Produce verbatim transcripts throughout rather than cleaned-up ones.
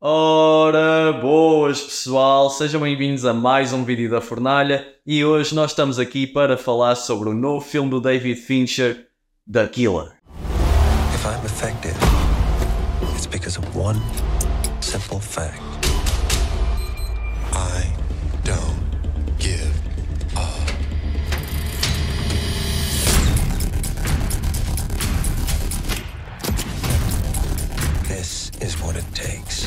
Ora, boas pessoal, sejam bem-vindos a mais um vídeo da Fornalha e hoje nós estamos aqui para falar sobre o novo filme do David Fincher, The Killer. If I'm effective, it's because of one simple fact. I don't give up. This is what it takes.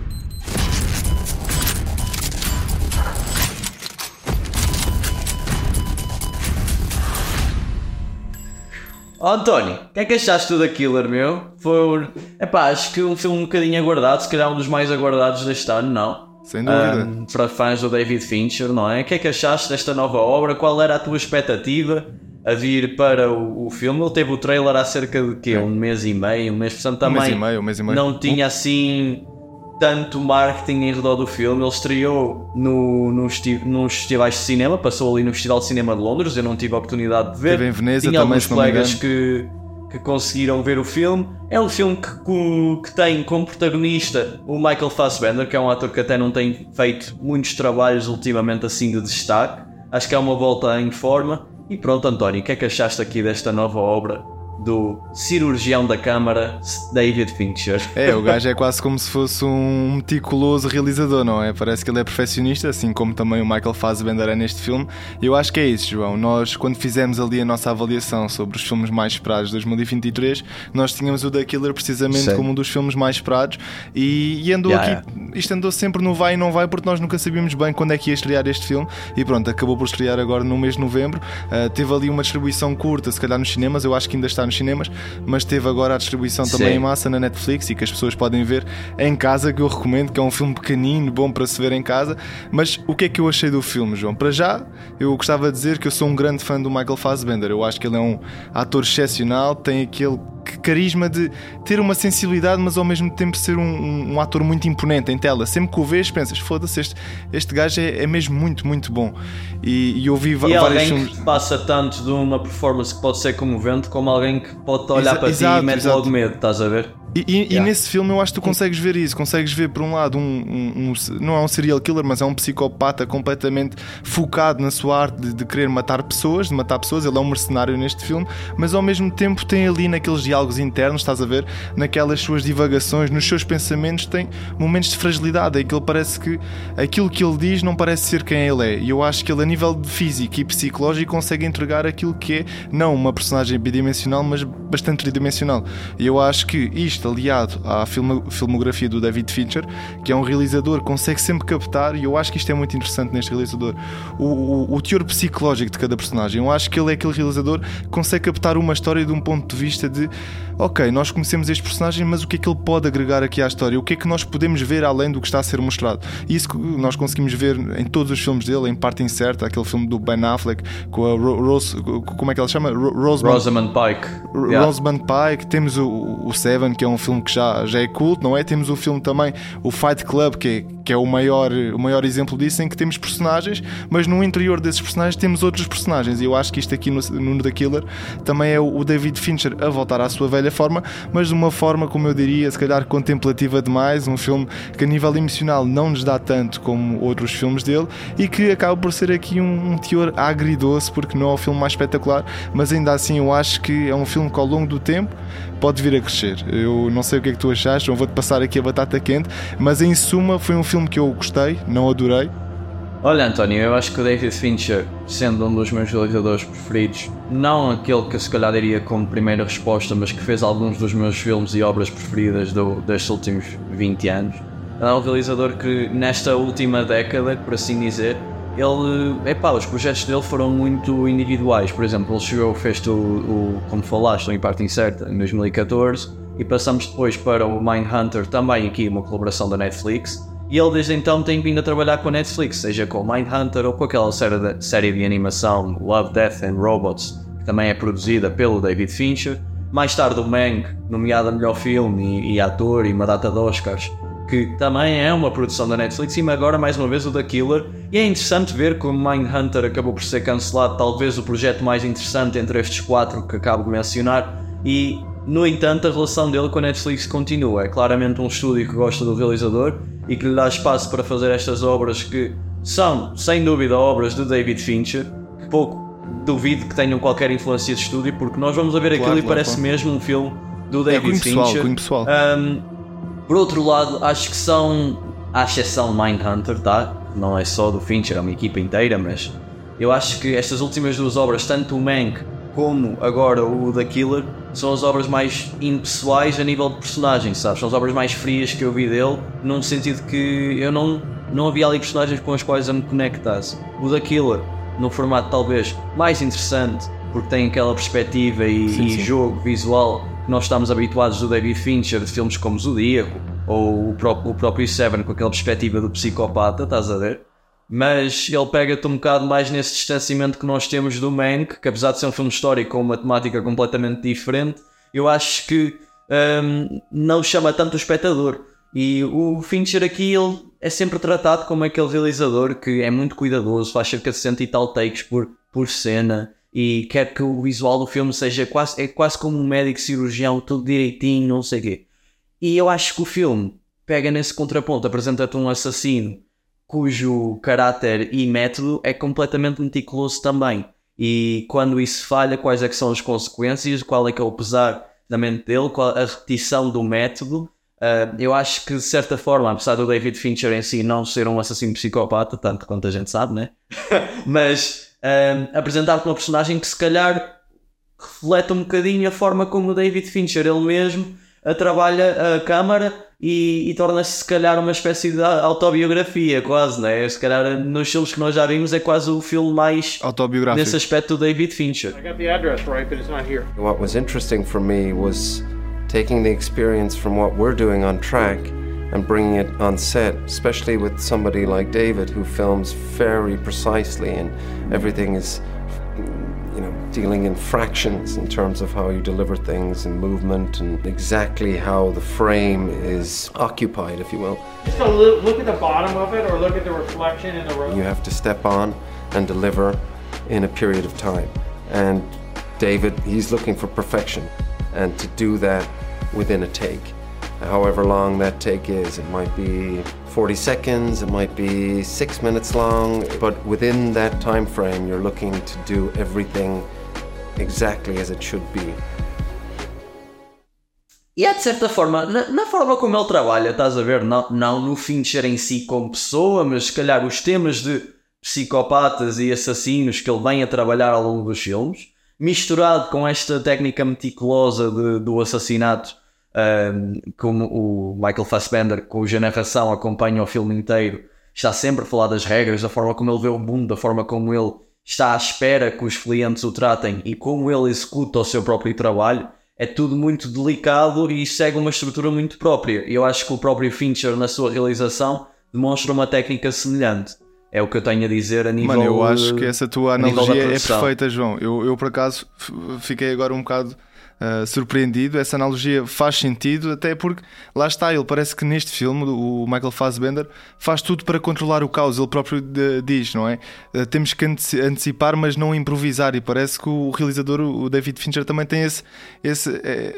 Oh, António, o que é que achaste do The Killer, meu? Foi, epá, acho que um filme um bocadinho aguardado, se calhar um dos mais aguardados deste ano, não? Sem dúvida. Um, para fãs do David Fincher, não é? O que é que achaste desta nova obra? Qual era a tua expectativa a vir para o, o filme? Ele teve o trailer há cerca de quê? Um mês e meio, um mês, portanto também um mês e meio, um mês e meio. não tinha assim tanto marketing em redor do filme. Ele estreou no, nos, nos festivais de cinema, passou ali no Festival de Cinema de Londres, eu não tive a oportunidade de ver. Teve em Veneza tinha também, alguns se não me colegas engano. que, que conseguiram ver o filme. É um filme que, que, que tem como protagonista o Michael Fassbender, que é um ator que até não tem feito muitos trabalhos ultimamente assim de destaque. Acho que é uma volta em forma. E pronto, António, o que é que achaste aqui desta nova obra do cirurgião da câmara, David Fincher? É, o gajo é quase como se fosse um meticuloso realizador, não é? Parece que ele é perfeccionista, assim como também o Michael Fassbender é neste filme. E eu acho que é isso, João. Nós, quando fizemos ali a nossa avaliação sobre os filmes mais esperados de dois mil e vinte e três, nós tínhamos o The Killer precisamente Sim. como um dos filmes mais esperados. E, e andou Yeah, aqui, isto andou sempre no vai e não vai, porque nós nunca sabíamos bem quando é que ia estrear este filme. E pronto, acabou por estrear agora no mês de novembro. Uh, teve ali uma distribuição curta, se calhar nos cinemas, eu acho que ainda está nos cinemas, mas teve agora a distribuição também Sim. em massa na Netflix e que as pessoas podem ver em casa, que eu recomendo, que é um filme pequenino, bom para se ver em casa. Mas o que é que eu achei do filme, João? Para já, eu gostava de dizer que eu sou um grande fã do Michael Fassbender. Eu acho que ele é um ator excepcional, tem aquele carisma de ter uma sensibilidade, mas ao mesmo tempo ser um, um, um ator muito imponente em tela. Sempre que o vês pensas, foda-se, este, este gajo é, é mesmo muito, muito bom. E, e eu vi E vários alguém filmes. que passa tanto de uma performance que pode ser comovente, como alguém que pode olhar Exa- para exato, ti e mete exato. logo medo, estás a ver? E, e, Yeah. e nesse filme eu acho que tu consegues ver isso. Consegues ver, por um lado, um, um, um, não é um serial killer, mas é um psicopata completamente focado na sua arte de, de querer matar pessoas, de matar pessoas. Ele é um mercenário neste filme, mas ao mesmo tempo tem ali naqueles diálogos internos, estás a ver, naquelas suas divagações, nos seus pensamentos, tem momentos de fragilidade, em que ele parece que aquilo que ele diz não parece ser quem ele é. E eu acho que ele, a nível de físico e psicológico, consegue entregar aquilo que é, não uma personagem bidimensional, mas bastante tridimensional. E eu acho que isto, aliado à filmografia do David Fincher, que é um realizador que consegue sempre captar, e eu acho que isto é muito interessante neste realizador, o, o, o teor psicológico de cada personagem. Eu acho que ele é aquele realizador que consegue captar uma história de um ponto de vista de, ok, nós conhecemos este personagem, mas o que é que ele pode agregar aqui à história? O que é que nós podemos ver além do que está a ser mostrado? E isso que nós conseguimos ver em todos os filmes dele, em Parte Incerta, aquele filme do Ben Affleck com a Ro- Rose, como é que ela chama? Ro- Rosamund, Rosamund Pike. R- Yeah. Rosamund Pike. Temos o, o Seven, que é um filme que já, já é culto, não é? Temos o filme também, o Fight Club, que é, que é o, maior, o maior exemplo disso, em que temos personagens, mas no interior desses personagens temos outros personagens. E eu acho que isto aqui no, no The Killer também é o, o David Fincher a voltar à sua velha forma, mas de uma forma, como eu diria, se calhar contemplativa demais. Um filme que a nível emocional não nos dá tanto como outros filmes dele e que acaba por ser aqui um, um teor agridoce, porque não é o filme mais espetacular, mas ainda assim eu acho que é um filme que ao longo do tempo pode vir a crescer. Eu não sei o que é que tu achaste, não vou-te passar aqui a batata quente, mas em suma foi um filme que eu gostei, não adorei. Olha, António, eu acho que o David Fincher, sendo um dos meus realizadores preferidos, não aquele que se calhar diria como primeira resposta, mas que fez alguns dos meus filmes e obras preferidas do, destes últimos vinte anos, é um realizador que nesta última década, por assim dizer, ele, epá, os projetos dele foram muito individuais. Por exemplo, ele chegou, fez o, o como falaste, Em Parte Incerta, em dois mil e catorze, e passamos depois para o Mindhunter, também aqui uma colaboração da Netflix, e ele desde então tem vindo a trabalhar com a Netflix, seja com o Mindhunter ou com aquela série de, série de animação Love, Death and Robots, que também é produzida pelo David Fincher. Mais tarde o Mank, nomeado a melhor filme e, e ator e uma data de Oscars, que também é uma produção da Netflix, e agora mais uma vez o The Killer. E é interessante ver como Mindhunter acabou por ser cancelado, talvez o projeto mais interessante entre estes quatro que acabo de mencionar, e No entanto, a relação dele com a Netflix continua. É claramente um estúdio que gosta do realizador e que lhe dá espaço para fazer estas obras que são, sem dúvida, obras de David Fincher, que pouco duvido que tenham qualquer influência de estúdio, porque nós vamos a ver Claro, aquilo e claro, parece claro. mesmo um filme do David É cunho pessoal, Fincher. cunho pessoal. Um, por outro lado, acho que são, à exceção de Mindhunter, tá? Não é só do Fincher, é uma equipa inteira, mas eu acho que estas últimas duas obras, tanto o Mank como agora o The Killer, são as obras mais impessoais a nível de personagem, sabes? São as obras mais frias que eu vi dele, num sentido que eu não, não havia ali personagens com as quais eu me conectasse. O The Killer, num formato talvez mais interessante, porque tem aquela perspectiva e, Sim, e sim. jogo visual que nós estamos habituados do David Fincher, de filmes como Zodíaco ou o próprio, o próprio Seven, com aquela perspectiva do psicopata, estás a ver? Mas ele pega-te um bocado mais nesse distanciamento que nós temos do Mank, que apesar de ser um filme histórico com uma temática completamente diferente, eu acho que hum, não chama tanto o espectador. E o Fincher aqui, ele é sempre tratado como aquele realizador que é muito cuidadoso, faz cerca de cento e tal takes por, por cena e quer que o visual do filme seja quase, é quase como um médico cirurgião, tudo direitinho, não sei o quê. E eu acho que o filme pega nesse contraponto, apresenta-te um assassino cujo caráter e método é completamente meticuloso também. E quando isso falha, quais é que são as consequências, qual é que é o pesar da mente dele, qual a repetição do método. Uh, eu acho que de certa forma, apesar do David Fincher em si não ser um assassino psicopata, tanto quanto a gente sabe, né? Mas uh, apresentar-te uma personagem que se calhar reflete um bocadinho a forma como o David Fincher ele mesmo a trabalha a câmara e, e torna-se se calhar uma espécie de autobiografia quase, né? Se calhar nos filmes que nós já vimos é quase o filme mais Autobiográfico. nesse aspecto do David Fincher. I got the address right, but it's not here. What was interesting for me was taking the experience from what we're doing on track and bringing it on set, especially with somebody like David who films very precisely and everything is, you know, dealing in fractions in terms of how you deliver things and movement and exactly how the frame is occupied, if you will. Just to look, look at the bottom of it or look at the reflection in the road. You have to step on and deliver in a period of time. And David, he's looking for perfection. And to do that within a take, however long that take is, it might be forty seconds, it might be six minutes long, but within that time frame you're looking to do everything exactly as it should be. E é de certa forma, na, na forma como ele trabalha, estás a ver, não, não no Fincher em si como pessoa, mas se calhar os temas de psicopatas e assassinos que ele vem a trabalhar ao longo dos filmes, misturado com esta técnica meticulosa de, do assassinato, um, como o Michael Fassbender, cuja narração acompanha o filme inteiro, está sempre a falar das regras, da forma como ele vê o mundo, da forma como ele está à espera que os clientes o tratem e como ele executa o seu próprio trabalho, é tudo muito delicado e segue uma estrutura muito própria. Eu acho que o próprio Fincher, na sua realização, demonstra uma técnica semelhante. É o que eu tenho a dizer a nível. Mano, eu acho que essa tua a nível da analogia é produção. perfeita, João. Eu, eu por acaso, f- fiquei agora um bocado uh, surpreendido. Essa analogia faz sentido, até porque, lá está, ele parece que neste filme, o Michael Fassbender, faz tudo para controlar o caos. Ele próprio de, diz, não é? Uh, temos que ante- antecipar, mas não improvisar. E parece que o realizador, o David Fincher, também tem esse, esse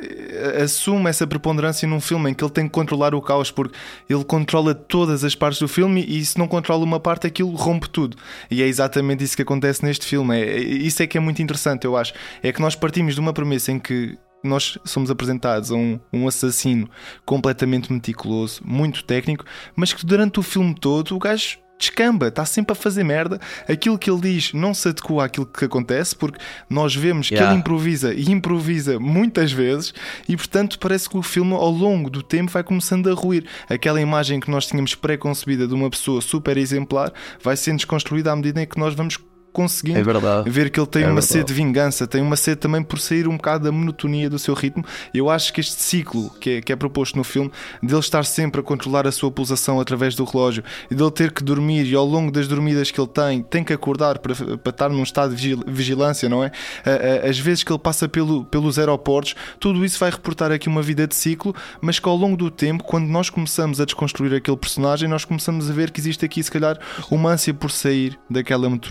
eh, assume essa preponderância num filme em que ele tem que controlar o caos, porque ele controla todas as partes do filme e se não controla uma parte, aquilo rompe tudo. E é exatamente isso que acontece neste filme. É, é- isso é que é muito interessante, eu acho. É que nós partimos de uma premissa em que nós somos apresentados a um, um assassino completamente meticuloso, muito técnico, mas que durante o filme todo o gajo descamba, está sempre a fazer merda. Aquilo que ele diz não se adequa àquilo que acontece, porque nós vemos que Yeah. ele improvisa e improvisa muitas vezes e portanto parece que o filme ao longo do tempo vai começando a ruir. Aquela imagem que nós tínhamos pré-concebida de uma pessoa super exemplar vai sendo desconstruída à medida em que nós vamos conseguindo É verdade. ver que ele tem É uma verdade. sede de vingança, tem uma sede também por sair um bocado da monotonia do seu ritmo. Eu acho que este ciclo que é, que é proposto no filme, dele estar sempre a controlar a sua pulsação através do relógio e dele ter que dormir e ao longo das dormidas que ele tem, tem que acordar para, para estar num estado de vigil- vigilância, não é? A- a- As vezes que ele passa pelo, pelos aeroportos, tudo isso vai reportar aqui uma vida de ciclo, mas que ao longo do tempo, quando nós começamos a desconstruir aquele personagem, nós começamos a ver que existe aqui se calhar uma ânsia por sair daquela monotonia,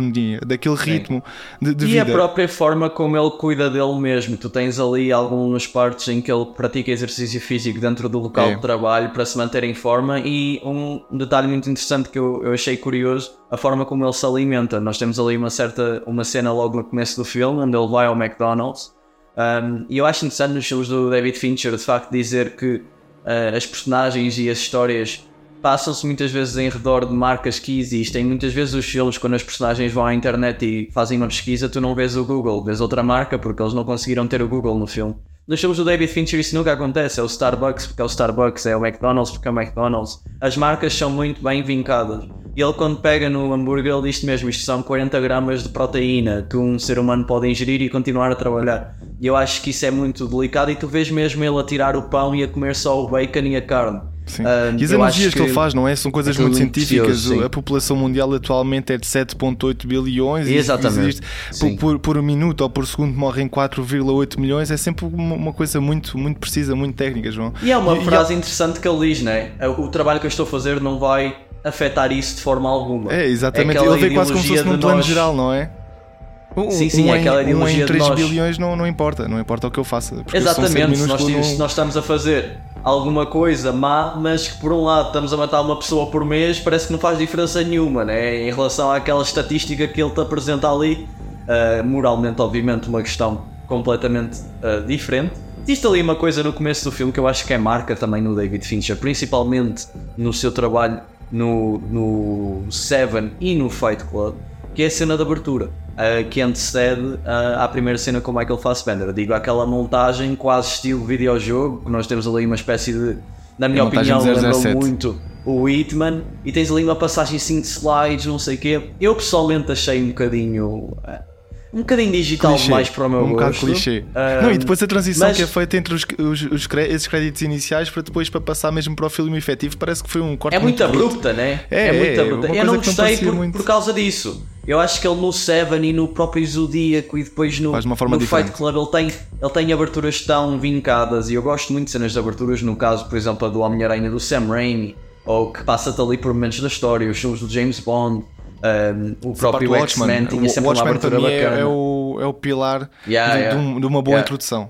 daquele ritmo de, de e vida. a própria forma como ele cuida dele mesmo. Tu tens ali algumas partes em que ele pratica exercício físico dentro do local é. de trabalho para se manter em forma, e um detalhe muito interessante que eu, eu achei curioso, a forma como ele se alimenta. Nós temos ali uma certa uma cena logo no começo do filme onde ele vai ao McDonald's, um, e eu acho interessante nos filmes do David Fincher de facto dizer que uh, as personagens e as histórias passam-se muitas vezes em redor de marcas que existem. Muitas vezes os filmes, quando as personagens vão à internet e fazem uma pesquisa, tu não vês o Google, vês outra marca, porque eles não conseguiram ter o Google no filme. Nos filmes do David Fincher isso nunca acontece. É o Starbucks porque é o Starbucks, é o McDonald's porque é o McDonald's. As marcas são muito bem vincadas. E ele, quando pega no hambúrguer, ele diz mesmo: isto são quarenta gramas de proteína que um ser humano pode ingerir e continuar a trabalhar. E eu acho que isso é muito delicado, e tu vês mesmo ele a tirar o pão e a comer só o bacon e a carne. Sim. Uh, e as analogias que, que ele faz, não é? São coisas é muito científicas. Precioso, a população mundial atualmente é de sete vírgula oito bilhões. Exatamente. E por, por, por minuto ou por segundo morrem quatro vírgula oito milhões. É sempre uma, uma coisa muito, muito precisa, muito técnica, João. E é uma e, frase e... interessante que ele diz, não é? O trabalho que eu estou a fazer não vai afetar isso de forma alguma. É, exatamente. É ele vê quase como se fosse num plano nós... geral, não é? Um, sim, sim, um é aquela ideologia um em três de nós. bilhões não, não importa, não importa o que eu faça. Exatamente, se nós, não... se nós estamos a fazer alguma coisa má, mas que por um lado estamos a matar uma pessoa por mês, parece que não faz diferença nenhuma, né? Em relação àquela estatística que ele te apresenta ali, uh, moralmente, obviamente, uma questão completamente uh, diferente. Existe ali uma coisa no começo do filme que eu acho que é marca também no David Fincher, principalmente no seu trabalho no, no Seven e no Fight Club, que é a cena de abertura, uh, que antecede uh, à primeira cena com o Michael Fassbender. Digo, aquela montagem quase estilo videojogo, que nós temos ali uma espécie de, na minha opinião, lembrou muito o Hitman, e tens ali uma passagem assim de slides, não sei o quê. Eu pessoalmente achei um bocadinho... Uh, um bocadinho digital clichê, demais para o meu um gosto. Um bocado clichê. Um, não, e depois a transição mas... que é feita entre os, os, os, esses créditos iniciais para depois para passar mesmo para o filme efetivo, parece que foi um corte é muito, muito abrupta, bonito. né? É, é muito é, abrupta. Eu não gostei por, muito... por causa disso. Eu acho que ele no Seven e no próprio Zodíaco e depois no, no Fight Club ele tem, ele tem aberturas tão vincadas, e eu gosto muito de cenas de aberturas, no caso, por exemplo, a do Homem-Aranha do Sam Raimi, ou que passa-te ali por momentos da história, os filmes do James Bond. Um, o próprio X-Men tinha sempre uma abertura bacana. É, é, o, é o pilar yeah, de, yeah. De, um, de uma boa yeah. introdução.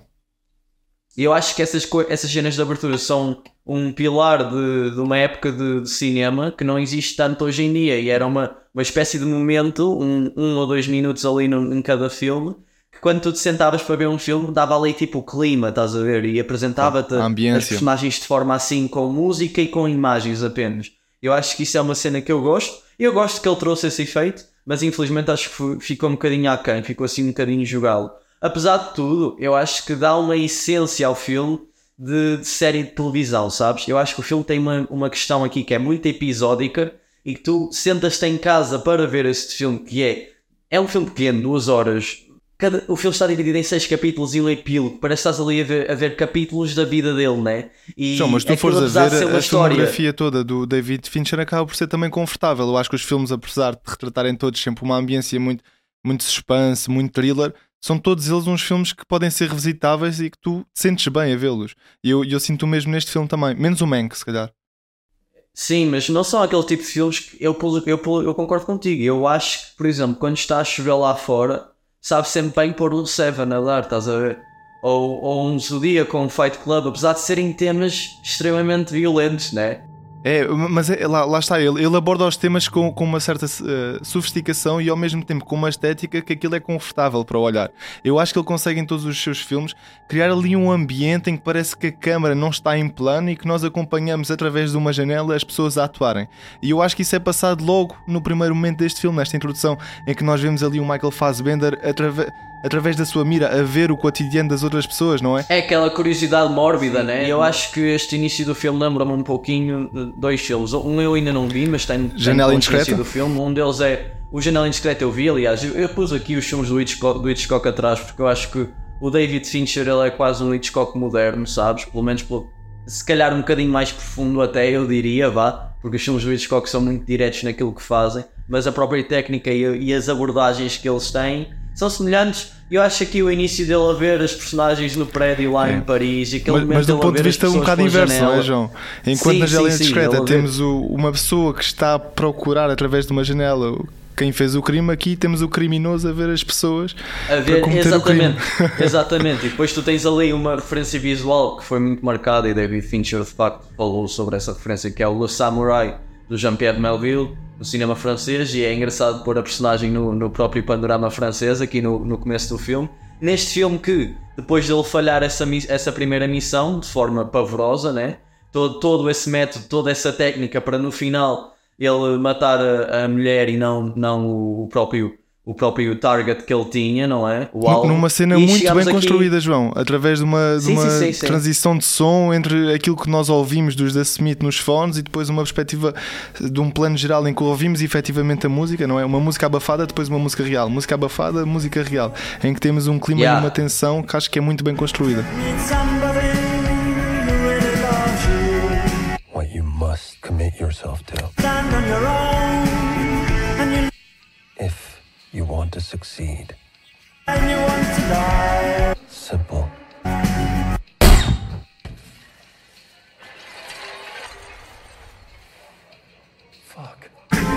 E eu acho que essas, essas cenas de abertura são um pilar de, de uma época de, de cinema que não existe tanto hoje em dia, e era uma, uma espécie de momento, um, um ou dois minutos ali no, em cada filme, que quando tu te sentavas para ver um filme dava ali tipo o clima, estás a ver, e apresentava-te as personagens de forma assim, com música e com imagens apenas. Eu acho que isso é uma cena que eu gosto. Eu gosto que ele trouxe esse efeito, mas infelizmente acho que ficou um bocadinho aquém, ficou assim um bocadinho jogá-lo. Apesar de tudo, eu acho que dá uma essência ao filme de, de série de televisão, sabes? Eu acho que o filme tem uma, uma questão aqui que é muito episódica, e que tu sentas-te em casa para ver este filme, que é... É um filme pequeno, duas horas... Cada, o filme está dividido em seis capítulos e um epílogo. Parece que estás ali a ver, a ver capítulos da vida dele, né? E João, mas tu aquilo, fores a ver a história... filmografia toda do David Fincher, acaba por ser também confortável. Eu acho que os filmes, apesar de retratarem todos sempre uma ambiência muito, muito suspense, muito thriller, são todos eles uns filmes que podem ser revisitáveis e que tu te sentes bem a vê-los. E eu, eu sinto o mesmo neste filme também, menos o Mank, se calhar. Sim, mas não são aquele tipo de filmes que eu, eu, eu, eu concordo contigo. Eu acho que, por exemplo, quando está a chover lá fora, sabe sempre bem pôr um Seven a dar, estás a ver? Ou, ou um Zodíaco com um Fight Club, apesar de serem temas extremamente violentos, né? É, mas é, lá, lá está, ele, ele aborda os temas com, com uma certa uh, sofisticação e ao mesmo tempo com uma estética que aquilo é confortável para olhar. Eu acho que ele consegue em todos os seus filmes criar ali um ambiente em que parece que a câmara não está em plano e que nós acompanhamos através de uma janela as pessoas a atuarem. E eu acho que isso é passado logo no primeiro momento deste filme, nesta introdução, em que nós vemos ali o Michael Fassbender através... através da sua mira a ver o cotidiano das outras pessoas, não é? É aquela curiosidade mórbida, né? E eu acho que este início do filme lembra-me um pouquinho de dois filmes. Um eu ainda não vi, mas tem Janela Indiscreta do filme. Um deles é o Janela Indiscreta, eu vi, aliás. Eu, eu pus aqui os filmes do Hitchcock, do Hitchcock atrás, porque eu acho que o David Fincher ele é quase um Hitchcock moderno, sabes? Pelo menos, pelo, se calhar um bocadinho mais profundo até, eu diria, vá. Porque os filmes do Hitchcock são muito diretos naquilo que fazem, mas a própria técnica e, e as abordagens que eles têm são semelhantes. Eu acho aqui o início dele a ver as personagens no prédio lá é. em Paris, e aquele mas, mas do ponto de vista um bocado inverso, não é, João? Enquanto sim, na Janela Indiscreta temos o, uma pessoa que está a procurar através de uma janela quem fez o crime. Aqui temos o criminoso a ver as pessoas a ver, para cometer exatamente, o crime. exatamente. E depois tu tens ali uma referência visual que foi muito marcada, e David Fincher de facto falou sobre essa referência, que é o Le Samouraï do Jean-Pierre Melville, no cinema francês, e é engraçado pôr a personagem no, no próprio panorama francês aqui no, no começo do filme. Neste filme que, depois dele falhar essa, essa primeira missão de forma pavorosa, né? todo, todo esse método, toda essa técnica para no final ele matar a, a mulher e não, não o, próprio, o próprio target que ele tinha, não é? O alvo. Numa cena e muito bem aqui... construída, João, através de uma, sim, de uma sim, sim, transição sim. de som entre aquilo que nós ouvimos dos The Smith nos fones e depois uma perspectiva de um plano geral em que ouvimos efetivamente a música, não é? Uma música abafada, depois uma música real, música abafada, música real, em que temos um clima yeah. e uma tensão que acho que é muito bem construída. What you must commit yourself to. If you want to succeed. Simple. Fuck.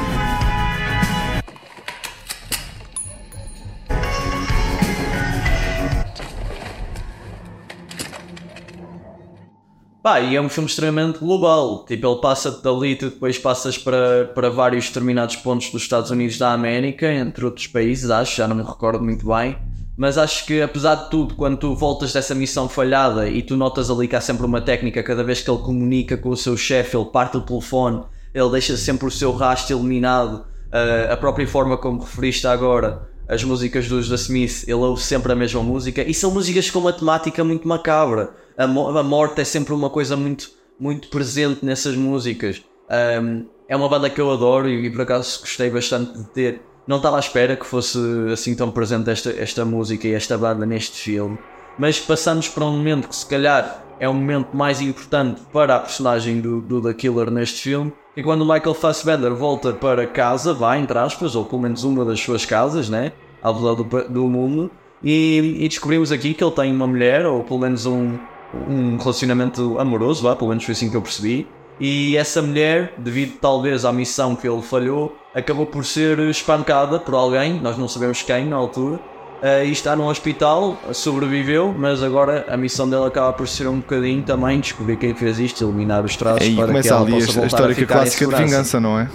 Pá, e é um filme extremamente global, tipo, ele passa-te dali, tu depois passas para, para vários determinados pontos dos Estados Unidos da América, entre outros países, acho, já não me recordo muito bem, mas acho que apesar de tudo, quando tu voltas dessa missão falhada e tu notas ali que há sempre uma técnica, cada vez que ele comunica com o seu chefe, ele parte o telefone, ele deixa sempre o seu rastro iluminado, uh, a própria forma como referiste agora, as músicas dos The Smith, ele ouve sempre a mesma música, e são músicas com uma temática muito macabra. A, mo- a morte é sempre uma coisa muito, muito presente nessas músicas. Um, é uma banda que eu adoro e, e por acaso gostei bastante de ter. Não estava à espera que fosse assim tão presente esta, esta música e esta banda neste filme, mas passamos para um momento que se calhar é o momento mais importante para a personagem do, do The Killer neste filme, que é quando o Michael Fassbender volta para casa, vai, entre aspas, ou pelo menos uma das suas casas, né, ao redor do, do mundo, e, e descobrimos aqui que ele tem uma mulher, ou pelo menos um, um relacionamento amoroso, vá, pelo menos foi assim que eu percebi, e essa mulher, devido talvez à missão que ele falhou, acabou por ser espancada por alguém, nós não sabemos quem na altura, uh, e está num hospital, sobreviveu, mas agora a missão dele acaba por ser um bocadinho também descobrir quem fez isto, eliminar os traços e para que ela ali possa a voltar história a ficar clássica de vingança, não é?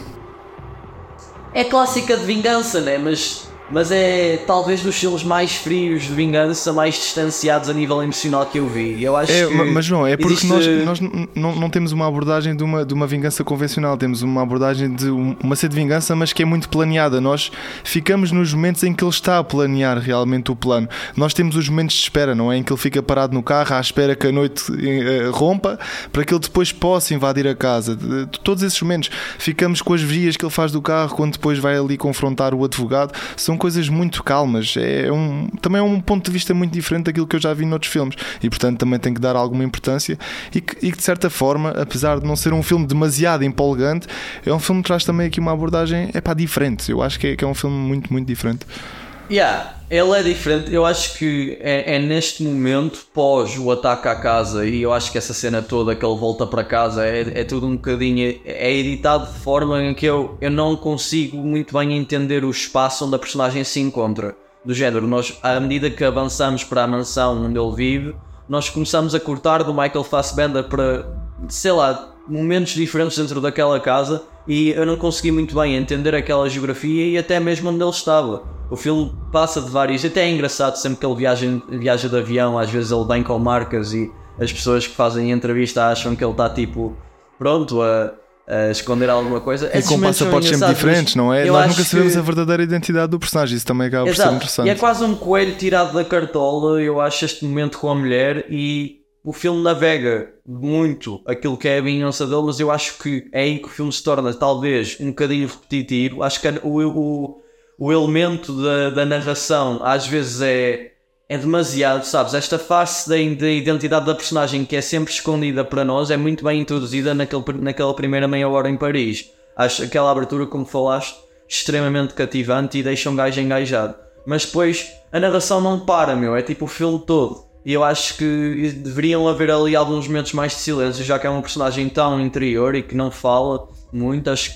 É clássica de vingança, né? Mas, mas é talvez dos filmes mais frios de vingança, mais distanciados a nível emocional que eu vi. Eu acho É, que mas João, é porque existe... nós, nós não, não temos uma abordagem de uma, de uma vingança convencional, temos uma abordagem de um, uma sede de vingança, mas que é muito planeada. Nós ficamos nos momentos em que ele está a planear realmente o plano. Nós temos os momentos de espera, não é? Em que ele fica parado no carro à espera que a noite eh, rompa para que ele depois possa invadir a casa. Todos esses momentos, ficamos com as vias que ele faz do carro quando depois vai ali confrontar o advogado. São coisas muito calmas. É um, também é um ponto de vista muito diferente daquilo que eu já vi noutros filmes e portanto também tem que dar alguma importância e que, e que de certa forma, apesar de não ser um filme demasiado empolgante, é um filme que traz também aqui uma abordagem é pá, diferente. Eu acho que é, que é um filme muito, muito diferente. Yeah, ele é diferente. Eu acho que é, é neste momento, pós o ataque à casa, e eu acho que essa cena toda que ele volta para casa é, é tudo um bocadinho, é editado de forma em que eu, eu não consigo muito bem entender o espaço onde a personagem se encontra. Do género, nós, à medida que avançamos para a mansão onde ele vive, nós começamos a cortar do Michael Fassbender para, sei lá, momentos diferentes dentro daquela casa, e eu não consegui muito bem entender aquela geografia e até mesmo onde ele estava. O filme passa de vários, até é engraçado, sempre que ele viaja, viaja de avião, às vezes ele vem com marcas e as pessoas que fazem a entrevista acham que ele está tipo pronto a, a esconder alguma coisa. E com passaportes sempre diferentes, não é? Nós nunca sabemos que... a verdadeira identidade do personagem, isso também acaba por Exato. ser interessante. E é quase um coelho tirado da cartola, eu acho, este momento com a mulher, e o filme navega muito aquilo que é a vingança dele, mas eu acho que é aí que o filme se torna talvez um bocadinho repetitivo. Acho que o, o, o elemento da, da narração às vezes é, é demasiado, sabes? Esta face da, da identidade da personagem que é sempre escondida para nós é muito bem introduzida naquele, naquela primeira meia hora em Paris. Acho aquela abertura, como falaste, extremamente cativante e deixa um gajo engajado. Mas depois a narração não para, meu, é tipo o filme todo. E eu acho que deveriam haver ali alguns momentos mais de silêncio, já que é uma personagem tão interior e que não fala muito. Acho que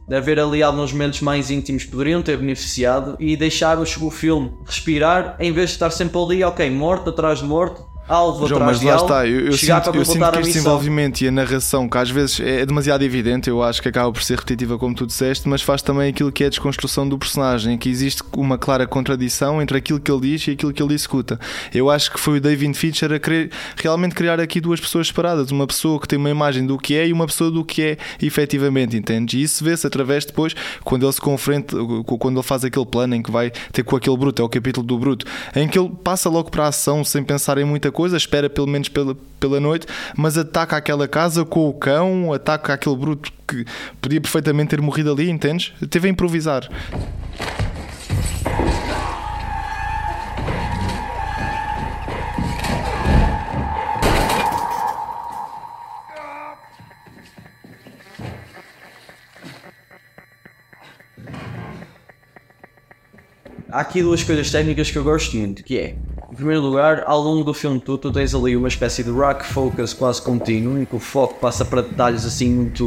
de haver ali alguns momentos mais íntimos que poderiam ter beneficiado e deixar o, o filme respirar, em vez de estar sempre ali, ok, morto atrás de morto, alvo João, atrás mas de lá alvo, está, eu, eu chegar sinto, para eu sinto completar que a este missão. desenvolvimento e a narração, que às vezes é demasiado evidente, eu acho que acaba por ser repetitiva como tu disseste, mas faz também aquilo que é a desconstrução do personagem, que existe uma clara contradição entre aquilo que ele diz e aquilo que ele executa. Eu acho que foi o David Fincher a querer realmente criar aqui duas pessoas separadas, uma pessoa que tem uma imagem do que é e uma pessoa do que é efetivamente, entendes? E isso vê-se através depois, quando ele se confronta, quando ele faz aquele plano em que vai ter com aquele bruto, é o capítulo do bruto, em que ele passa logo para a ação sem pensar em muita coisa, espera pelo menos pela, pela noite, mas ataca aquela casa com o cão, ataca aquele bruto que podia perfeitamente ter morrido ali, entendes? Teve a improvisar. Há aqui duas coisas técnicas que eu gosto muito, que é, em primeiro lugar, ao longo do filme todo, tu tens ali uma espécie de rock focus quase contínuo, em que o foco passa para detalhes assim muito,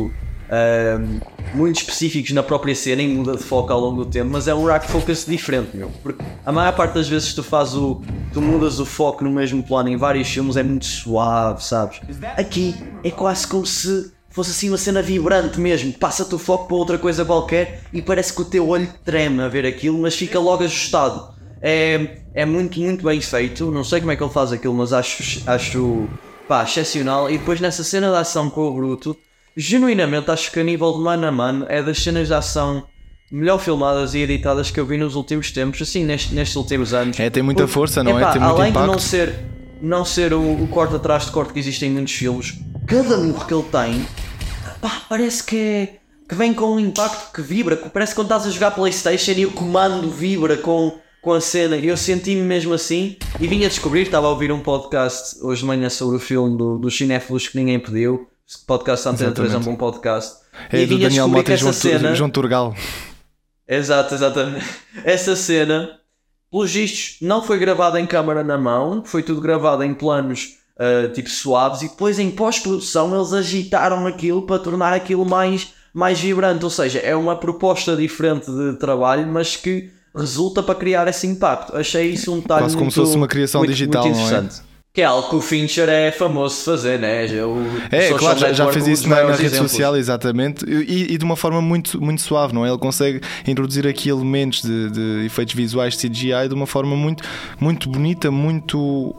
uh, muito específicos na própria cena e muda de foco ao longo do tempo, mas é um rock focus diferente, meu, porque a maior parte das vezes tu fazes o, tu mudas o foco no mesmo plano em vários filmes, é muito suave, sabes? Aqui é quase como se fosse assim uma cena vibrante mesmo, passa-te o foco para outra coisa qualquer e parece que o teu olho treme a ver aquilo, mas fica logo ajustado. É, é muito, muito bem feito, não sei como é que ele faz aquilo, mas acho, acho pá, excepcional. E depois nessa cena de ação com o Bruto, genuinamente acho que a nível de mano a mano é das cenas de ação melhor filmadas e editadas que eu vi nos últimos tempos, assim, nestes, nestes últimos anos. É, tem muita Porque, força, não epá, é? Tem muito além impacto. de não ser, não ser o, o corte atrás de corte que existe em muitos filmes, cada murro que ele tem, pá, parece que, é, que vem com um impacto que vibra, parece que quando estás a jogar PlayStation e o comando vibra com, com a cena. Eu senti-me mesmo assim e vim a descobrir, estava a ouvir um podcast hoje de manhã sobre o filme do, dos cinéfilos que ninguém pediu, podcast Antena três é um bom podcast, é e vim a descobrir que essa João, cena... João Turgal. Exato, exatamente. Essa cena, pelos vistos, não foi gravada em câmara na mão, foi tudo gravado em planos Uh, tipo suaves, e depois em pós-produção eles agitaram aquilo para tornar aquilo mais, mais vibrante, ou seja, é uma proposta diferente de trabalho, mas que resulta para criar esse impacto. Achei isso um detalhe quase muito, como se fosse uma criação muito, digital, muito interessante. Não é? Que é algo que o Fincher é famoso de fazer, né? O é, claro, já, já fez isso na, na rede exemplos. social, exatamente, e, e de uma forma muito, muito suave, não é? Ele consegue introduzir aqui elementos de, de efeitos visuais de C G I de uma forma muito, muito bonita, muito...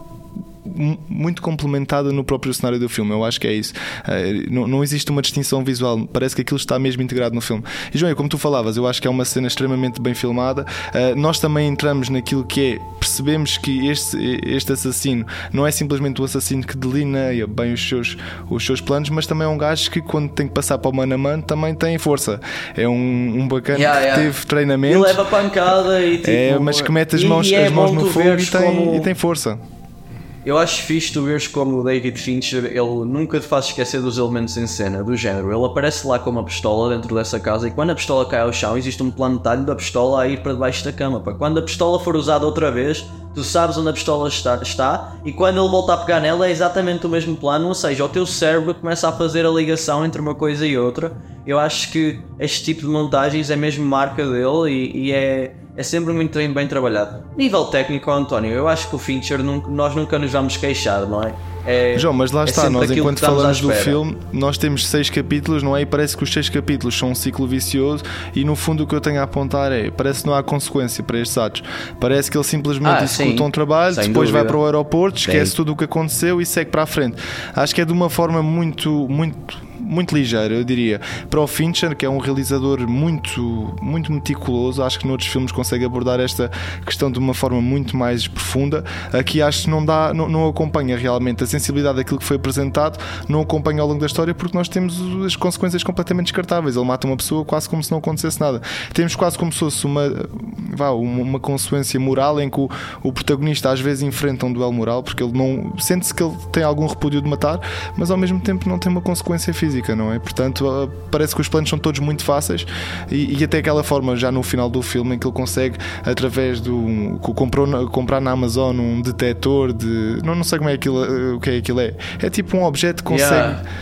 muito complementada no próprio cenário do filme. Eu acho que é isso. Uh, não, não existe uma distinção visual, parece que aquilo está mesmo integrado no filme. E João, como tu falavas, eu acho que é uma cena extremamente bem filmada. Uh, nós também entramos naquilo que é, percebemos que este, este assassino não é simplesmente o assassino que delineia bem os seus, os seus planos, mas também é um gajo que quando tem que passar para o mano a mano também tem força. É um, um bacana yeah, que yeah. teve treinamento e leva pancada e tipo, é, mas que mete as mãos, e, e é as mãos no fogo e tem, como... e tem força. Eu acho fixe tu veres como o David Fincher, ele nunca te faz esquecer dos elementos em cena, do género. Ele aparece lá com uma pistola dentro dessa casa e quando a pistola cai ao chão existe um plano de talho da pistola a ir para debaixo da cama. Pá. Quando a pistola for usada outra vez, tu sabes onde a pistola está, está e quando ele volta a pegar nela é exatamente o mesmo plano, ou seja, o teu cérebro começa a fazer a ligação entre uma coisa e outra. Eu acho que este tipo de montagens é mesmo marca dele e, e é... é sempre muito bem, bem trabalhado. Nível técnico, António, eu acho que o Fincher, nunca, nós nunca nos vamos queixar, não é? É, João, mas lá é está, nós enquanto falamos do espera. filme, nós temos seis capítulos, não é? E parece que os seis capítulos são um ciclo vicioso e no fundo o que eu tenho a apontar é, parece que não há consequência para estes atos. Parece que ele simplesmente ah, executa um trabalho, sem depois dúvida. vai para o aeroporto, esquece Sim. tudo o que aconteceu e segue para a frente. Acho que é de uma forma muito, muito... muito ligeiro, eu diria. Para o Fincher, que é um realizador muito, muito meticuloso, acho que noutros filmes consegue abordar esta questão de uma forma muito mais profunda. Aqui acho que não dá, não, não acompanha realmente a sensibilidade daquilo que foi apresentado, não acompanha ao longo da história porque nós temos as consequências completamente descartáveis. Ele mata uma pessoa quase como se não acontecesse nada. Temos quase como se fosse uma, vá, uma, uma consequência moral em que o, o protagonista às vezes enfrenta um duelo moral porque ele não sente-se que ele tem algum repúdio de matar, mas ao mesmo tempo não tem uma consequência física, não é? Portanto, parece que os planos são todos muito fáceis e, e até aquela forma já no final do filme em que ele consegue através do comprou, comprar na Amazon um detector de não, não sei como é aquilo, o que é aquilo é. É tipo um objeto que consegue yeah.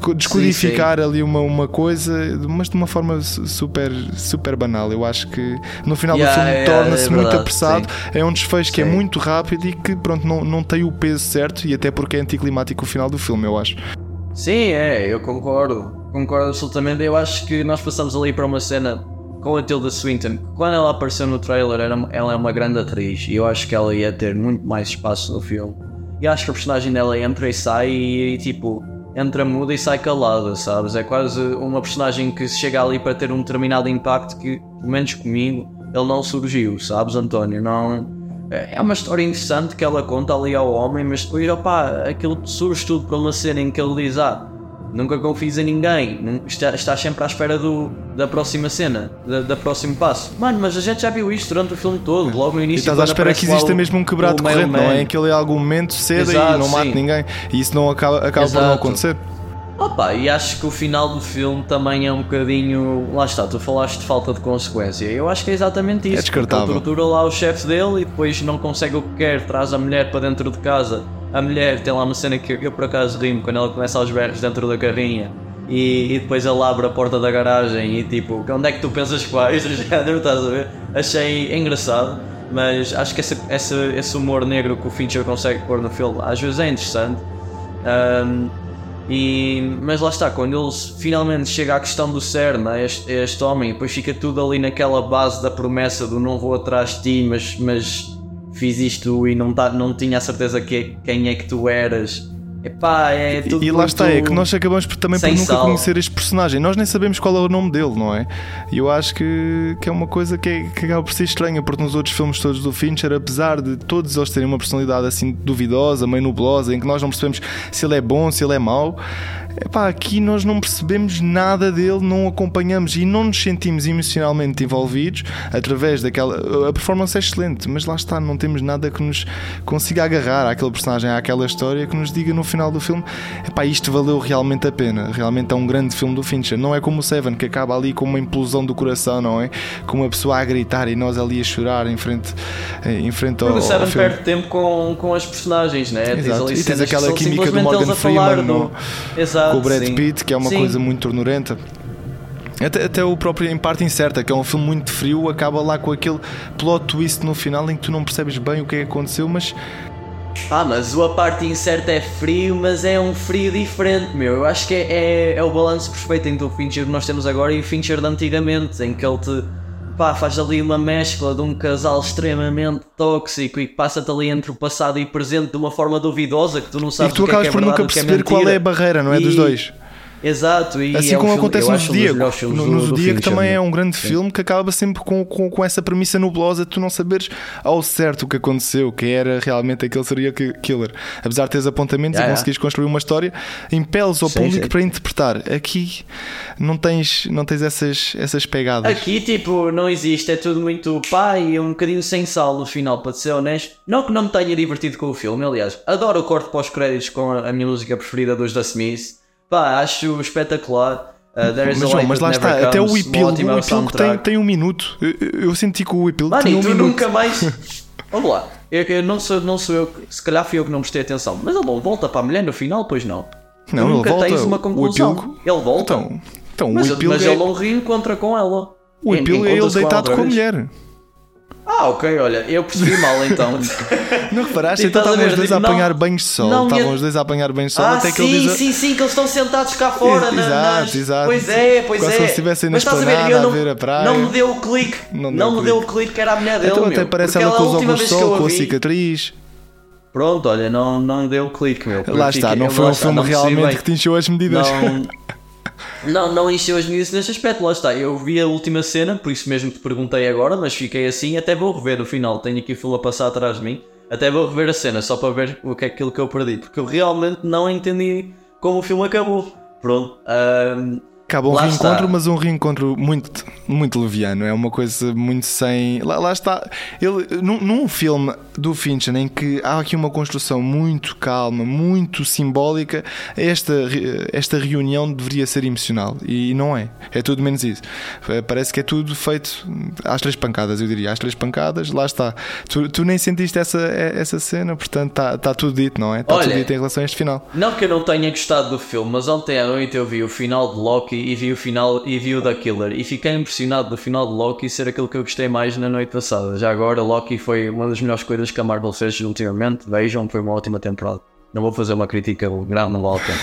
descodificar sim, sim. ali uma, uma coisa, mas de uma forma super, super banal. Eu acho que no final yeah, do filme yeah, torna-se é muito verdade, apressado, sim. é um desfecho sim. que é muito rápido e que pronto, não, não tem o peso certo, e até porque é anticlimático o final do filme, eu acho. Sim, é, eu concordo, concordo absolutamente. Eu acho que nós passamos ali para uma cena com a Tilda Swinton. Quando ela apareceu no trailer, era, ela é uma grande atriz e eu acho que ela ia ter muito mais espaço no filme. E acho que a personagem dela entra e sai e, e tipo, entra muda e sai calada, sabes? É quase uma personagem que chega ali para ter um determinado impacto que, pelo menos comigo, ele não surgiu, sabes, António? Não... É uma história interessante que ela conta ali ao homem, mas depois, opá, aquilo surge tudo para uma cena em que ele diz: ah, nunca confies em ninguém, estás está sempre à espera do, da próxima cena, da, da próximo passo. Mano, mas a gente já viu isto durante o filme todo, logo no início. E estás à espera que exista o, mesmo um quebrado de corrente, não é? Em que ele em algum momento ceda Exato, e não mate sim. ninguém, e isso não acaba, acaba por não acontecer. Opa, e acho que o final do filme também é um bocadinho... Lá está, tu falaste de falta de consequência. Eu acho que é exatamente isso. É descartável. Ele tortura lá o chefe dele e depois não consegue o que quer, traz a mulher para dentro de casa. A mulher tem lá uma cena que eu por acaso rimo quando ela começa aos berros dentro da carrinha. E, e depois ele abre a porta da garagem e tipo, onde é que tu pensas que vais? Estás a ver? Achei engraçado, mas acho que esse, esse, esse humor negro que o Fincher consegue pôr no filme às vezes é interessante. Um, E, mas lá está, quando ele finalmente chega à questão do cerne, a este, a este homem, depois fica tudo ali naquela base da promessa do não vou atrás de ti, mas, mas fiz isto e não, tá, não tinha a certeza que, quem é que tu eras. Epá, é tudo e lá está, é que nós acabamos por, também por nunca sal. conhecer este personagem. Nós nem sabemos qual é o nome dele, não é? E eu acho que, que é uma coisa que, é, que acaba por ser estranha, porque nos outros filmes todos do Fincher, apesar de todos eles terem uma personalidade assim duvidosa, meio nublosa, em que nós não percebemos se ele é bom, se ele é mau, epá, aqui nós não percebemos nada dele, não acompanhamos e não nos sentimos emocionalmente envolvidos através daquela... A performance é excelente, mas lá está, não temos nada que nos consiga agarrar àquele personagem, àquela história, que nos diga no final do filme, epá, isto valeu realmente a pena. Realmente é um grande filme do Fincher. Não é como o Seven, que acaba ali com uma implosão do coração, não é? Com uma pessoa a gritar e nós ali a chorar em frente, em frente ao, ao filme. O Seven perde tempo com, com as personagens, né? Exato. Tens e tens aquela química do Morgan Freeman no... Exato, com o Brad sim. Pitt, que é uma sim. coisa muito tornurenta. Até, até o próprio Em Parte Incerta, que é um filme muito frio, acaba lá com aquele plot twist no final em que tu não percebes bem o que é que aconteceu, mas... Ah, mas o A Parte Incerta é frio, mas é um frio diferente, meu. Eu acho que é, é, é o balanço perfeito entre o Fincher que nós temos agora e o Fincher de antigamente, em que ele te... Pá, faz ali uma mescla de um casal extremamente tóxico e que passa-te ali entre o passado e o presente de uma forma duvidosa que tu não sabes e que tu o que acabas é que é por nunca verdade, perceber é qual é a barreira, não é? E... Dos dois. Exato, e assim é como um acontece filme, no Zodíaco. No, no do, Zodíaco do também Fincher, é um grande sim. filme que acaba sempre com, com, com essa premissa nublosa de tu não saberes ao certo o que aconteceu, que era realmente aquele serial killer. Apesar de teres apontamentos yeah, e conseguires yeah. construir uma história, impeles ao sim, público sim. para interpretar. Aqui não tens, não tens essas, essas pegadas. Aqui tipo não existe, é tudo muito pá e um bocadinho sem sal no final, para ser honesto. Não que não me tenha divertido com o filme, aliás, adoro o corte pós-créditos com a, a minha música preferida dos The Smiths. Pá, acho espetacular. Uh, mas, João, mas lá está, comes, até o epílogo, o epílogo tem, tem um minuto. Eu, eu senti que o epílogo Mano, tinha um tu minuto. Nunca mais. Vamos lá, eu, eu não, sou, não sou eu, se calhar fui eu que não prestei atenção. Mas ele volta para a mulher no final, pois não. Não, tu ele nunca volta, tens uma conclusão. Epílogo, ele volta. Então, então, mas o epílogo mas é... ele não reencontra com ela. O epílogo é ele deitado com a mulher. Ah, ok, olha, eu percebi mal então. Não reparaste? Então estavam os dois a apanhar banhos de sol. Estavam os dois a apanhar banhos de sol ah, até que sim, ele diz. A... Sim, sim, que eles estão sentados cá fora. Exato, na, nas... exato. Pois é, pois Quase é. Como se estivessem na esplanada a, a, a ver a praia. Não me deu o clique. Não, não me deu o clique que era a mulher dele. Então meu, até parece ela com os óculos de sol, com a cicatriz. Pronto, olha, não, não deu o clique, meu. Lá está, não foi um filme realmente que te encheu as medidas. Não. Não, não encheu as medidas nesse aspecto, lá está. Eu vi a última cena, por isso mesmo te perguntei agora, mas fiquei assim, até vou rever o final. Tenho aqui o filme a passar atrás de mim. Até vou rever a cena, só para ver o que é aquilo que eu perdi. Porque eu realmente não entendi como o filme acabou. Pronto. Um, Acaba um reencontro, está. mas um reencontro muito, muito leviano, é uma coisa muito sem. Lá, lá está. Ele, num, num filme do Fincher em que há aqui uma construção muito calma, muito simbólica, esta, esta reunião deveria ser emocional e não é. É tudo menos isso. Parece que é tudo feito às três pancadas, eu diria. Às três pancadas, lá está. Tu, tu nem sentiste essa, essa cena, portanto está tá tudo dito, não é? Está tudo dito em relação a este final. Não que eu não tenha gostado do filme, mas ontem à noite eu vi o final de Loki e vi o final e vi o da Killer e fiquei impressionado do final de Loki ser aquilo que eu gostei mais na noite passada. Já agora, Loki foi uma das melhores coisas que a Marvel fez ultimamente. Vejam, foi uma ótima temporada. Não vou fazer uma crítica grande, não vale a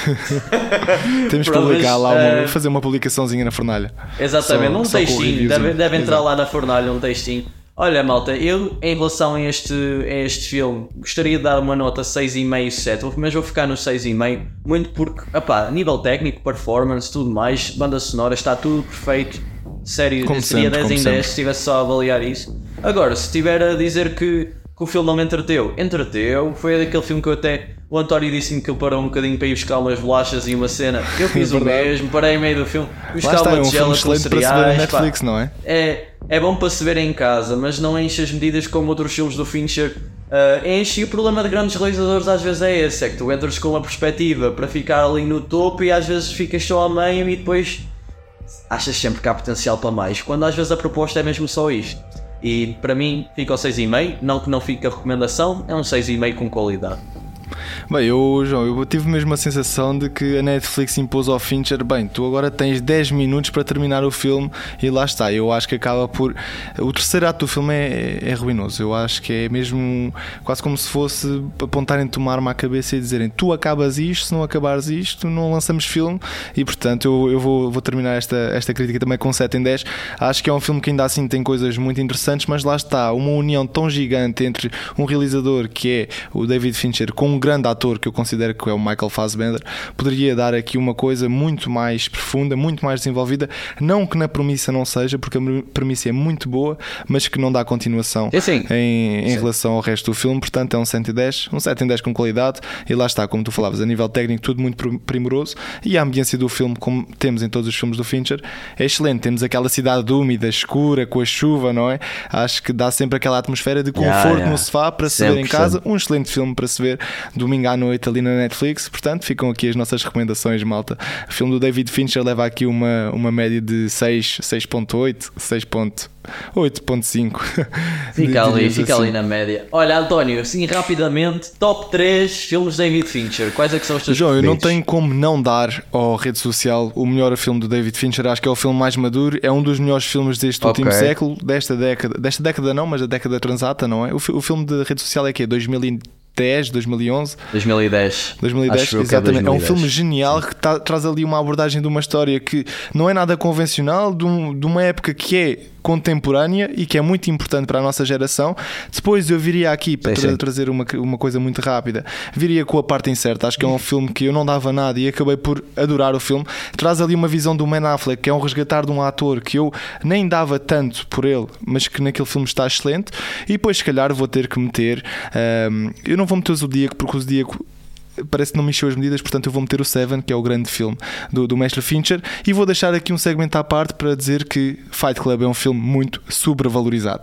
pena. Temos que publicar lá, uma, uh... fazer uma publicaçãozinha na fornalha. Exatamente, só, um só textinho, deve, deve entrar Exato. lá na fornalha um textinho. Olha, malta, eu em relação a este, a este filme gostaria de dar uma nota seis vírgula cinco, sete, mas vou ficar no seis vírgula cinco, muito porque, opá, a nível técnico, performance, tudo mais, banda sonora, está tudo perfeito. Sério, como seria sempre, dez em dez se estivesse só a avaliar isso. Agora, se estiver a dizer que, que o filme não me entreteu, entreteu, foi daquele filme que eu até... O António disse-me que ele parou um bocadinho para ir buscar umas bolachas e uma cena. Eu fiz o mesmo, parei em meio do filme, buscar uma tigela com cereais. Netflix, não é? É, é bom para se ver em casa, mas não enche as medidas como outros filmes do Fincher uh, enche. E o problema de grandes realizadores às vezes é esse, é que tu entras com uma perspectiva para ficar ali no topo e às vezes ficas só a meio e depois achas sempre que há potencial para mais, quando às vezes a proposta é mesmo só isto. E para mim fica o seis vírgula cinco, não que não fique a recomendação, é um seis vírgula cinco com qualidade. Bem, eu, João, eu tive mesmo a sensação de que a Netflix impôs ao Fincher, bem, tu agora tens dez minutos para terminar o filme e lá está. Eu acho que acaba por... O terceiro ato do filme é, é ruinoso. Eu acho que é mesmo quase como se fosse apontarem-te uma arma à cabeça e dizerem, tu acabas isto, se não acabares isto não lançamos filme. E portanto eu, eu vou, vou terminar esta, esta crítica também com sete em dez. Acho que é um filme que ainda assim tem coisas muito interessantes, mas lá está, uma união tão gigante entre um realizador que é o David Fincher com um grande ator que eu considero que é o Michael Fassbender, poderia dar aqui uma coisa muito mais profunda, muito mais desenvolvida, não que na premissa não seja, porque a premissa é muito boa, mas que não dá continuação sim. em, em relação ao resto do filme. Portanto é um sete em dez, um sete em dez com qualidade, e lá está, como tu falavas, a nível técnico tudo muito primoroso, e a ambiência do filme, como temos em todos os filmes do Fincher, é excelente. Temos aquela cidade úmida, escura, com a chuva, não é? Acho que dá sempre aquela atmosfera de conforto yeah, yeah. no sofá para se ver em casa. Um excelente filme para se ver domingo à noite ali na Netflix. Portanto, ficam aqui as nossas recomendações, malta. O filme do David Fincher leva aqui uma, uma média de seis, seis ponto oito, seis ponto oito ponto cinco. Fica ali, fica assim. ali na média. Olha, António, assim rapidamente, top três filmes de David Fincher. Quais é que são os teus João, preferidos? Eu não tenho como não dar à rede social o melhor filme do David Fincher. Acho que é o filme mais maduro, é um dos melhores filmes deste okay. último século, desta década, desta década não, mas da década transata, não é? O, o filme de rede social é que é dois mil e dez, dois mil e onze dois mil e dez dois mil e dez, exatamente. É, dois mil e dez. É um filme genial que tá, traz ali uma abordagem de uma história que não é nada convencional, de, um, de uma época que é contemporânea e que é muito importante para a nossa geração. Depois eu viria aqui para sim, tra- sim. trazer uma, uma coisa muito rápida, viria com A Parte Incerta. Acho que é um filme que eu não dava nada e acabei por adorar o filme. Traz ali uma visão do Ben Affleck, que é um resgatar de um ator que eu nem dava tanto por ele, mas que naquele filme está excelente. E depois se calhar vou ter que meter um, eu não vou meter o Zodíaco, porque o Zodíaco parece que não me encheu as medidas, portanto eu vou meter o Seven, que é o grande filme do, do mestre Fincher, e vou deixar aqui um segmento à parte para dizer que Fight Club é um filme muito sobrevalorizado.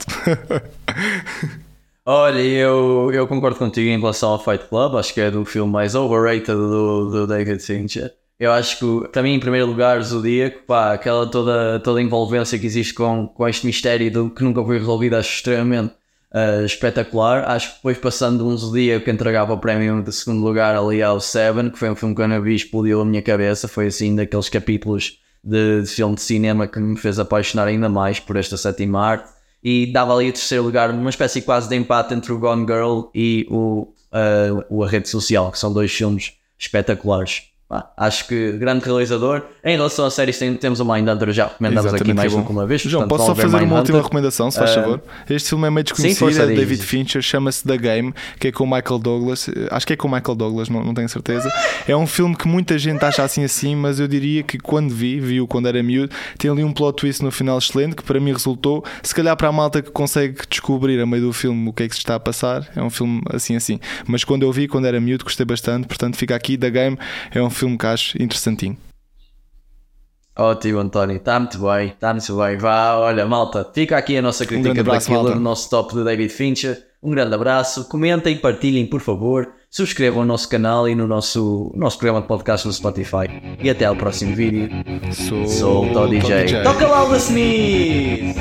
Olha, eu, eu concordo contigo em relação ao Fight Club. Acho que é do filme mais overrated do, do David Fincher. Eu acho que, para mim, em primeiro lugar, Zodíaco, pá, aquela toda, toda a envolvência que existe com, com este mistério do, que nunca foi resolvido, acho extremamente Uh, espetacular. Acho que depois, passando um Zodíaco que entregava o prémio de segundo lugar ali ao Seven, que foi um filme que eu não vi, explodiu a minha cabeça. Foi assim daqueles capítulos de, de filme de cinema que me fez apaixonar ainda mais por esta sétima arte, e dava ali o terceiro lugar, uma espécie quase de empate entre o Gone Girl e o, uh, o A Rede Social, que são dois filmes espetaculares. Ah, acho que grande realizador. Em relação a séries, tem, temos o Mindhunter, já recomendamos aqui mais do que uma vez. João, posso só fazer uma última recomendação, se faz uh, favor? Este filme é meio desconhecido, é David Fincher, chama-se The Game, que é com o Michael Douglas. Acho que é com o Michael Douglas, não, não tenho certeza. É um filme que muita gente acha assim assim, mas eu diria que quando vi, viu quando era miúdo, tem ali um plot twist no final excelente, que para mim resultou. Se calhar para a malta que consegue descobrir a meio do filme o que é que se está a passar, é um filme assim assim. Mas quando eu vi, quando era miúdo, gostei bastante. Portanto fica aqui, The Game é um filme que acho interessantinho. Ótimo, António, está muito bem, está muito bem. Vá, olha, malta, fica aqui a nossa crítica grande abraço, daquilo, malta. no nosso top de David Fincher. Um grande abraço, comentem, partilhem, por favor, subscrevam o nosso canal e no nosso, nosso programa de podcast no Spotify. E até ao próximo vídeo. Sou, Solta o D J. D J. Toca lá o The Smith!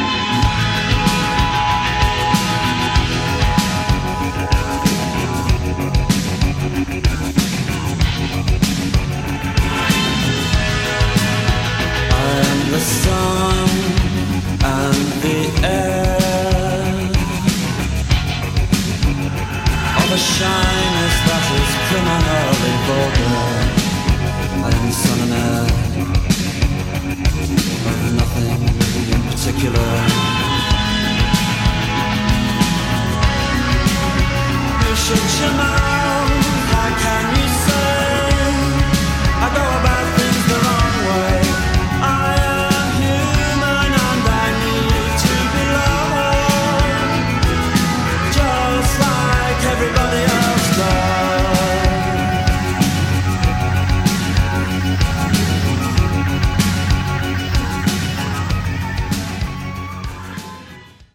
The sun and the air of a shyness that is criminally vulgar. I am son and heir of nothing in particular. You shut your mouth, how can you